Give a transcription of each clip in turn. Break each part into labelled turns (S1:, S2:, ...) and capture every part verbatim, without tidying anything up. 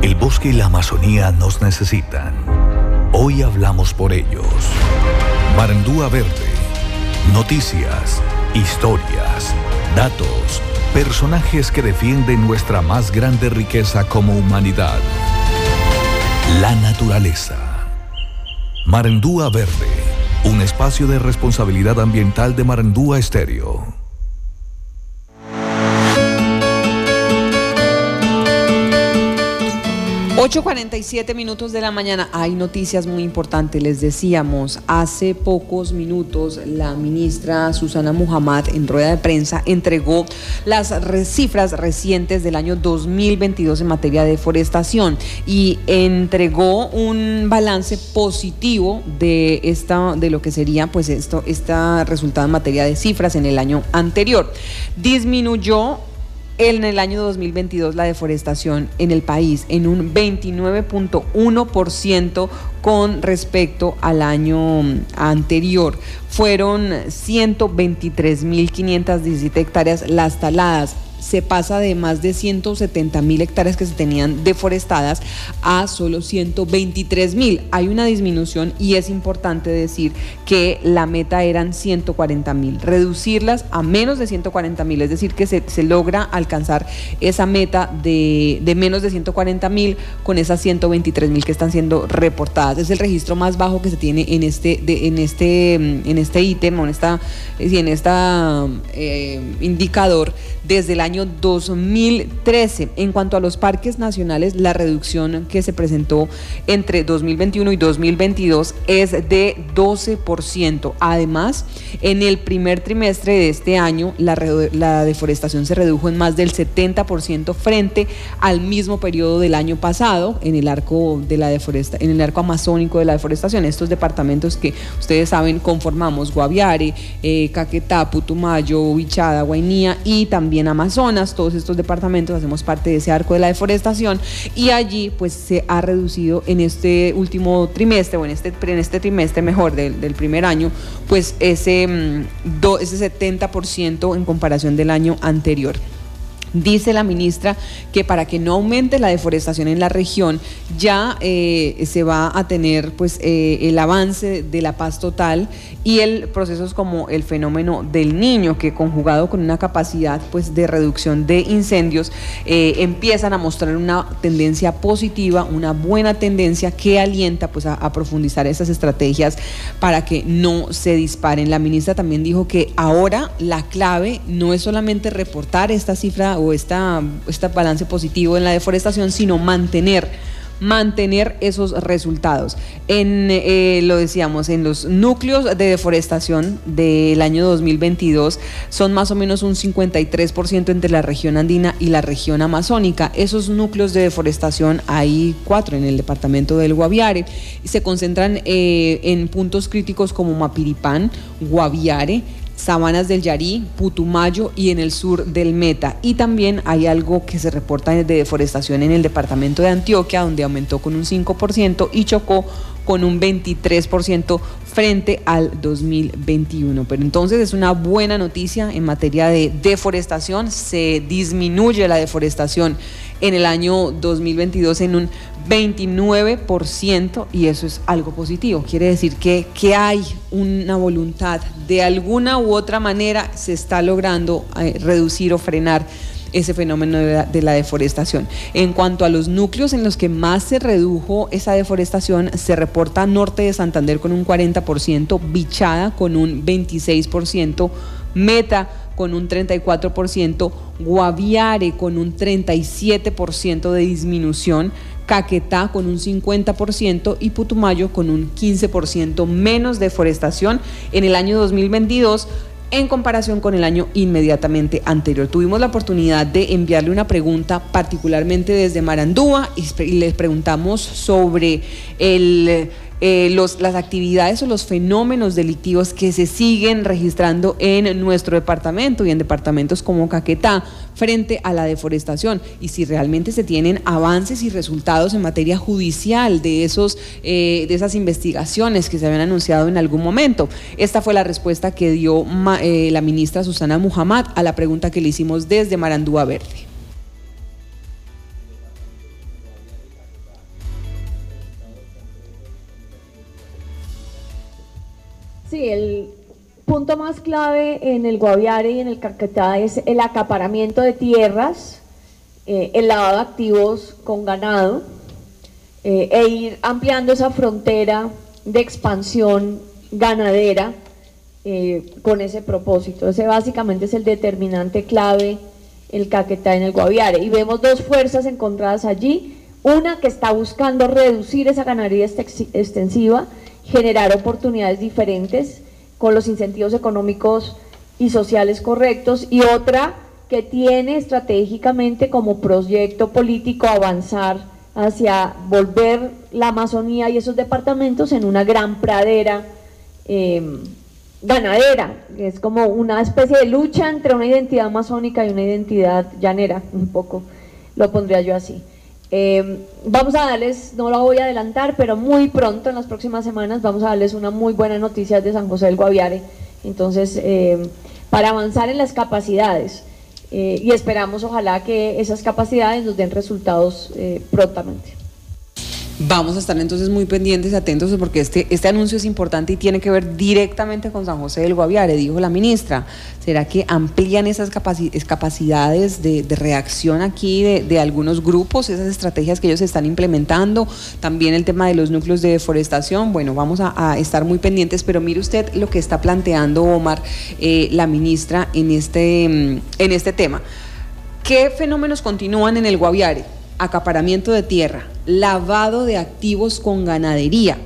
S1: El bosque y la Amazonía nos necesitan. Hoy hablamos por ellos. Marandúa Verde. Noticias, historias, datos, personajes que defienden nuestra más grande riqueza como humanidad. La naturaleza. Marandúa Verde, un espacio de responsabilidad ambiental de Marandúa Estéreo.
S2: ocho cuarenta y siete minutos de la mañana. Hay noticias muy importantes. Les decíamos, hace pocos minutos la ministra Susana Muhammad en rueda de prensa entregó las re- cifras recientes del año dos mil veintidós en materia de deforestación y entregó un balance positivo de esta, de lo que sería pues esto, este resultado en materia de cifras en el año anterior. Disminuyó en el año dos mil veintidós la deforestación en el país en un veintinueve punto uno por ciento con respecto al año anterior. Fueron ciento veintitrés mil quinientas diecisiete hectáreas las taladas. Se pasa de más de ciento setenta mil hectáreas que se tenían deforestadas a solo ciento veintitrés mil. Hay una disminución y es importante decir que la meta eran ciento cuarenta mil. Reducirlas a menos de ciento cuarenta mil, es decir, que se, se logra alcanzar esa meta de, de menos de ciento cuarenta mil con esas ciento veintitrés mil que están siendo reportadas. Es el registro más bajo que se tiene en este, de, en este, en este ítem, en esta, en esta eh, indicador desde el año dos mil trece. En cuanto a los parques nacionales, la reducción que se presentó entre dos mil veintiuno y dos mil veintidós es de doce por ciento. Además, en el primer trimestre de este año, la, la deforestación se redujo en más del setenta por ciento frente al mismo periodo del año pasado en el arco de la deforesta, en el arco amazónico de la deforestación. Estos departamentos que ustedes saben conformamos Guaviare, eh, Caquetá, Putumayo, Vichada, Guainía y también Amazonas. Todos estos departamentos hacemos parte de ese arco de la deforestación y allí pues se ha reducido en este último trimestre o en este, en este trimestre mejor del, del primer año pues ese, do, ese setenta por ciento en comparación del año anterior. Dice la ministra que para que no aumente la deforestación en la región ya eh, se va a tener pues eh, el avance de la paz total y el procesos como el fenómeno del Niño, que conjugado con una capacidad pues de reducción de incendios eh, empiezan a mostrar una tendencia positiva, una buena tendencia que alienta pues a, a profundizar esas estrategias para que no se disparen. La ministra también dijo que ahora la clave no es solamente reportar esta cifra o esta, este balance positivo en la deforestación, sino mantener mantener esos resultados. En, eh, lo decíamos, en los núcleos de deforestación del año dos mil veintidós son más o menos un cincuenta y tres por ciento entre la región andina y la región amazónica. Esos núcleos de deforestación hay cuatro en el departamento del Guaviare y se concentran eh, en puntos críticos como Mapiripán, Guaviare, Sabanas del Yarí, Putumayo y en el sur del Meta. Y también hay algo que se reporta de deforestación en el departamento de Antioquia, donde aumentó con un cinco por ciento y Chocó con un veintitrés por ciento frente al dos mil veintiuno. Pero entonces es una buena noticia en materia de deforestación. Se disminuye la deforestación en el año dos mil veintidós en un veintinueve por ciento y eso es algo positivo. Quiere decir que, que hay una voluntad, de alguna u otra manera se está logrando eh, reducir o frenar ese fenómeno de la, de la deforestación. En cuanto a los núcleos en los que más se redujo esa deforestación, se reporta norte de Santander con un cuarenta por ciento, Vichada con un veintiséis por ciento, Meta con un treinta y cuatro por ciento, Guaviare con un treinta y siete por ciento de disminución, Caquetá con un cincuenta por ciento y Putumayo con un quince por ciento menos deforestación en el año dos mil veintidós en comparación con el año inmediatamente anterior. Tuvimos la oportunidad de enviarle una pregunta particularmente desde Marandúa y les preguntamos sobre el... Eh, los, las actividades o los fenómenos delictivos que se siguen registrando en nuestro departamento y en departamentos como Caquetá frente a la deforestación y si realmente se tienen avances y resultados en materia judicial de, esos, eh, de esas investigaciones que se habían anunciado en algún momento. Esta fue la respuesta que dio eh, la ministra Susana Muhammad a la pregunta que le hicimos desde Marandúa Verde.
S3: Sí, el punto más clave en el Guaviare y en el Caquetá es el acaparamiento de tierras, eh, el lavado de activos con ganado, eh, e ir ampliando esa frontera de expansión ganadera eh, con ese propósito. Ese básicamente es el determinante clave, el Caquetá en el Guaviare, y vemos dos fuerzas encontradas allí, una que está buscando reducir esa ganadería extensiva, generar oportunidades diferentes con los incentivos económicos y sociales correctos, y otra que tiene estratégicamente como proyecto político avanzar hacia volver la Amazonía y esos departamentos en una gran pradera eh, ganadera, que es como una especie de lucha entre una identidad amazónica y una identidad llanera, un poco lo pondría yo así. Eh, vamos a darles, no lo voy a adelantar, pero muy pronto, en las próximas semanas, vamos a darles una muy buena noticia de San José del Guaviare, entonces, eh, para avanzar en las capacidades, eh, y esperamos ojalá que esas capacidades nos den resultados eh, prontamente.
S2: Vamos a estar entonces muy pendientes y atentos porque este, este anuncio es importante y tiene que ver directamente con San José del Guaviare, dijo la ministra. ¿Será que amplían esas capaci capacidades de, de reacción aquí de, de algunos grupos, esas estrategias que ellos están implementando? También el tema de los núcleos de deforestación. Bueno, vamos a, a estar muy pendientes, pero mire usted lo que está planteando, Omar, eh, la ministra en este, en este tema. ¿Qué fenómenos continúan en el Guaviare? Acaparamiento de tierra, lavado de activos con ganadería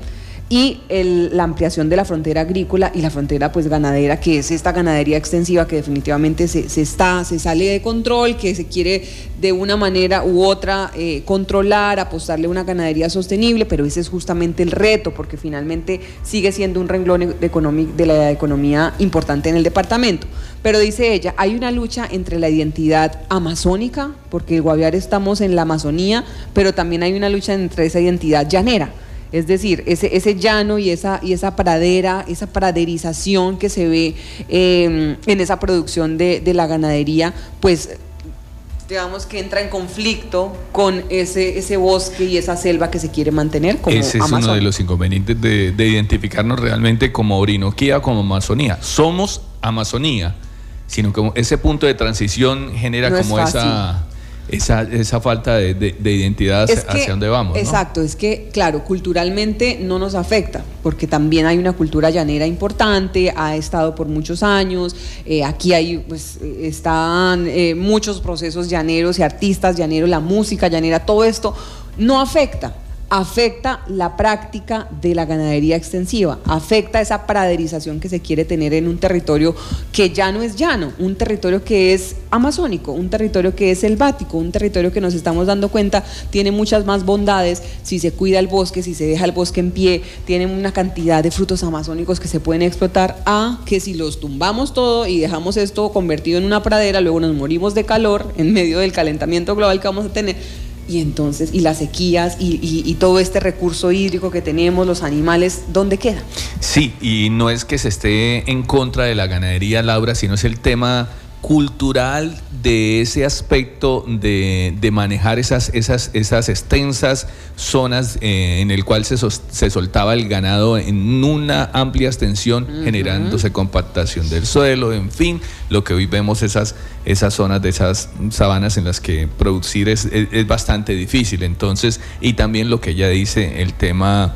S2: y el, la ampliación de la frontera agrícola y la frontera pues ganadera, que es esta ganadería extensiva que definitivamente se, se, está, se sale de control, que se quiere de una manera u otra eh, controlar, apostarle a una ganadería sostenible, pero ese es justamente el reto, porque finalmente sigue siendo un renglón de, de la economía importante en el departamento. Pero dice ella, hay una lucha entre la identidad amazónica, porque el Guaviare estamos en la Amazonía, pero también hay una lucha entre esa identidad llanera. Es decir, ese, ese llano y esa, y esa pradera, esa praderización que se ve eh, en esa producción de, de la ganadería, pues digamos que entra en conflicto con ese, ese bosque y esa selva que se quiere mantener como
S4: Ese es
S2: Amazon.
S4: Uno de los inconvenientes de, de identificarnos realmente como Orinoquía, como Amazonía. Somos Amazonía, sino que ese punto de transición genera no como esa... Esa, esa falta de, de, de identidad hacia, que, hacia dónde vamos, ¿no?
S2: Exacto, es que, claro, culturalmente no nos afecta, porque también hay una cultura llanera importante, ha estado por muchos años, eh, aquí hay, pues, están eh, muchos procesos llaneros y artistas llaneros, la música llanera, todo esto no afecta. Afecta la práctica de la ganadería extensiva, afecta esa praderización que se quiere tener en un territorio que ya no es llano, un territorio que es amazónico, un territorio que es selvático, un territorio que nos estamos dando cuenta tiene muchas más bondades si se cuida el bosque, si se deja el bosque en pie, tiene una cantidad de frutos amazónicos que se pueden explotar, a que si los tumbamos todo y dejamos esto convertido en una pradera, luego nos morimos de calor en medio del calentamiento global que vamos a tener. Y entonces, y las sequías y, y, y todo este recurso hídrico que tenemos, los animales, ¿dónde queda?
S4: Sí, y no es que se esté en contra de la ganadería, Laura, sino es el tema cultural de ese aspecto de, de manejar esas, esas, esas extensas zonas eh, en el cual se, sos, se soltaba el ganado en una amplia extensión, uh-huh. generándose compactación del suelo, en fin, lo que hoy vemos esas, esas zonas de esas sabanas en las que producir es, es, es bastante difícil. Entonces, y también lo que ella dice, el tema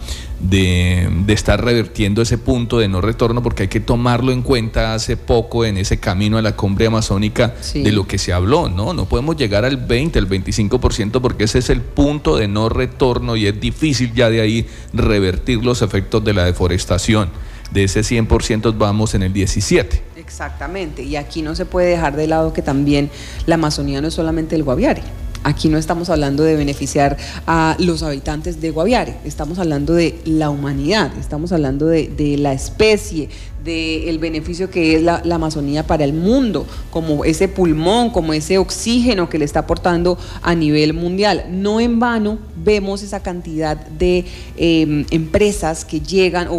S4: De, de estar revertiendo ese punto de no retorno, porque hay que tomarlo en cuenta. Hace poco en ese camino a la cumbre amazónica, sí, de lo que se habló, ¿no? No podemos llegar al veinte, al veinticinco por ciento, porque ese es el punto de no retorno y es difícil ya de ahí revertir los efectos de la deforestación. De ese cien por ciento vamos en el diecisiete.
S2: Exactamente, y aquí no se puede dejar de lado que también la Amazonía no es solamente el Guaviare. Aquí no estamos hablando de beneficiar a los habitantes de Guaviare, estamos hablando de la humanidad, estamos hablando de, de la especie, del beneficio que es la, la Amazonía para el mundo, como ese pulmón, como ese oxígeno que le está aportando a nivel mundial. No en vano vemos esa cantidad de eh, empresas que llegan o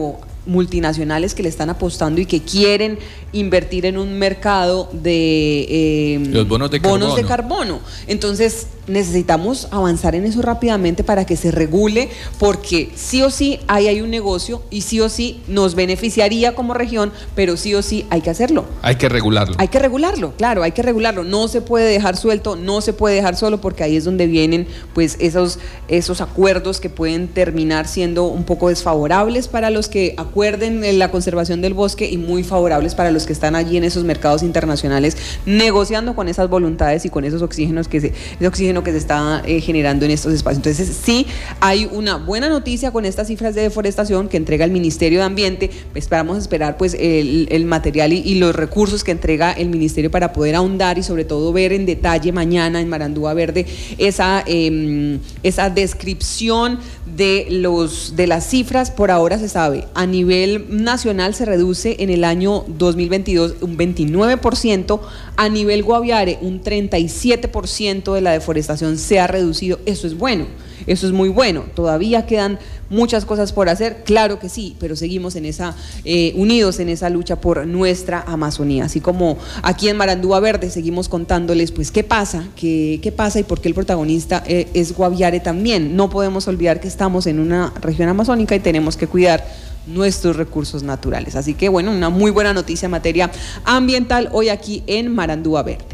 S2: multinacionales que le están apostando y que quieren invertir en un mercado de, eh,
S4: Los bonos de
S2: bonos
S4: carbono.
S2: de carbono. Entonces necesitamos avanzar en eso rápidamente para que se regule, porque sí o sí ahí hay un negocio y sí o sí nos beneficiaría como región, pero sí o sí hay que hacerlo.
S4: Hay que regularlo.
S2: Hay que regularlo, claro, hay que regularlo. No se puede dejar suelto, no se puede dejar solo, porque ahí es donde vienen pues esos, esos acuerdos que pueden terminar siendo un poco desfavorables para los que acuerden en la conservación del bosque y muy favorables para los que están allí en esos mercados internacionales negociando con esas voluntades y con esos oxígenos que se, ese oxígeno que se está eh, generando en estos espacios. Entonces sí hay una buena noticia con estas cifras de deforestación que entrega el Ministerio de Ambiente. Esperamos esperar pues el, el material y, y los recursos que entrega el Ministerio para poder ahondar y sobre todo ver en detalle mañana en Marandúa Verde esa, eh, esa descripción de, los, de las cifras. Por ahora se sabe, a nivel nacional se reduce en el año dos mil veintidós un veintinueve por ciento, a nivel Guaviare un treinta y siete por ciento de la deforestación se ha reducido. Eso es bueno, eso es muy bueno. Todavía quedan muchas cosas por hacer, claro que sí, pero seguimos en esa, eh, unidos en esa lucha por nuestra Amazonía. Así como aquí en Marandúa Verde seguimos contándoles pues qué pasa, qué, qué pasa y por qué el protagonista eh, es Guaviare también. No podemos olvidar que estamos en una región amazónica y tenemos que cuidar nuestros recursos naturales. Así que bueno, una muy buena noticia en materia ambiental hoy aquí en Marandúa Verde.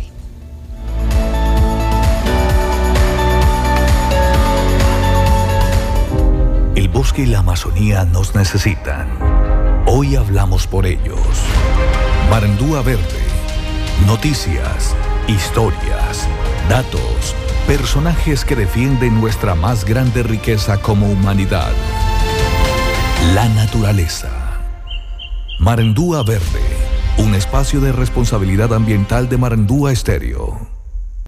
S1: El bosque y la Amazonía nos necesitan. Hoy hablamos por ellos. Marandúa Verde. Noticias, historias, datos, personajes que defienden nuestra más grande riqueza como humanidad: la naturaleza. Marandúa Verde, un espacio de responsabilidad ambiental de Marandúa Estéreo.